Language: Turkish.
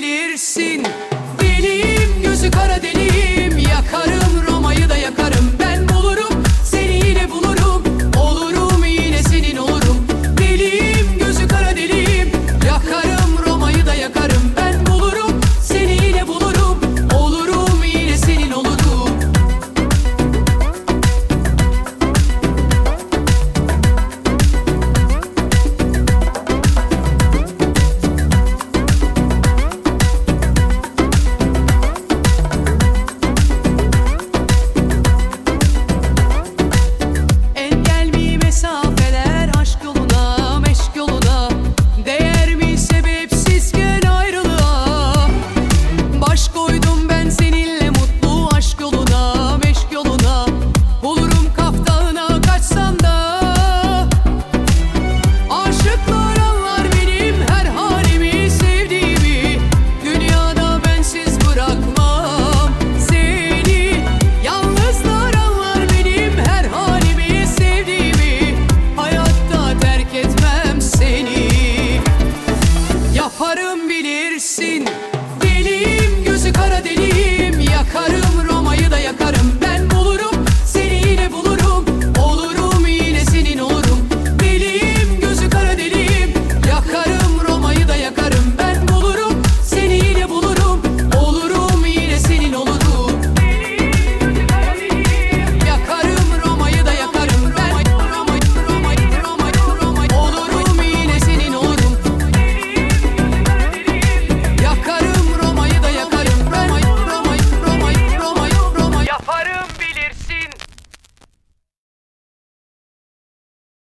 bilirsin. Deliyim, gözü kara deliyim. Yakarım Roma'yı da yakarım. Ben bulurum seni, yine bulurum. Olurum yine senin olurum. Deliyim, gözü kara deliyim. Yakarım Roma'yı da yakarım. Ben bulurum seni, yine bulurum. Olurum yine senin olurum. Yaparım bilirsin.